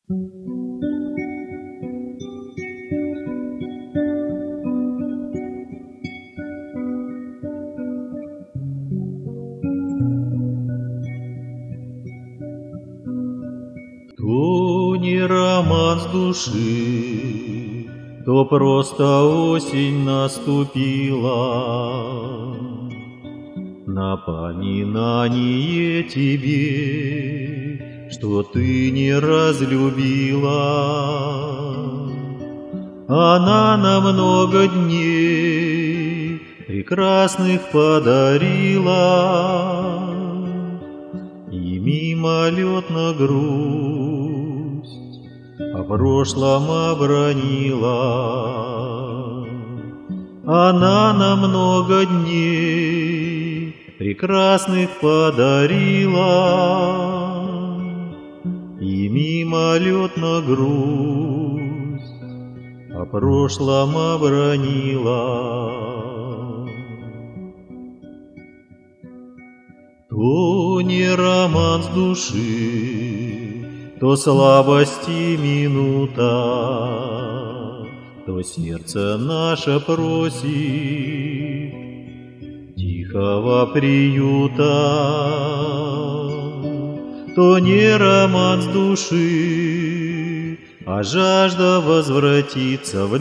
То не роман с души, то просто осень наступила. Напоминание тебе, что ты не разлюбила. Она на много дней прекрасных подарила, и мимолетно грусть о прошлом обронила. Она на много дней прекрасных подарила, и мимолетно грусть о прошлом обронила. То не роман с души, то слабости минута, то сердце наше просит тихого приюта. То не роман с души, а жажда возвратиться в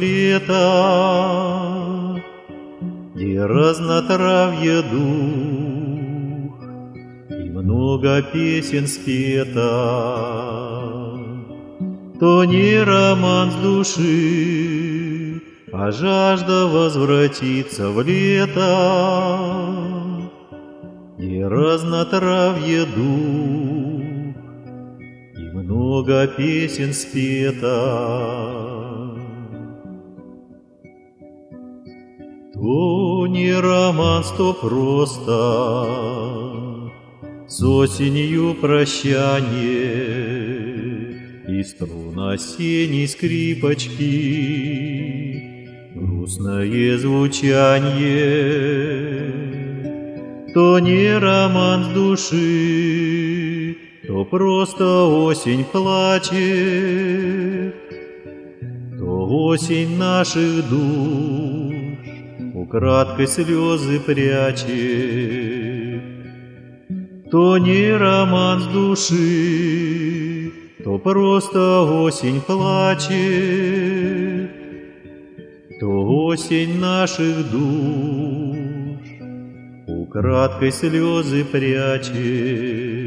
лето, где разнотравье дух и много песен спета. То не роман с души, а жажда возвратиться в лето, где разнотравье дух и много песен спета. То не романс, то просто с осенью прощание и струн осенней скрипочки грустное звучанье. То не роман с души, то просто осень плачет, то осень наших душ украдкой слезы прячет. То не роман с души, то просто осень плачет, то осень наших душ украдкой слезы прячет.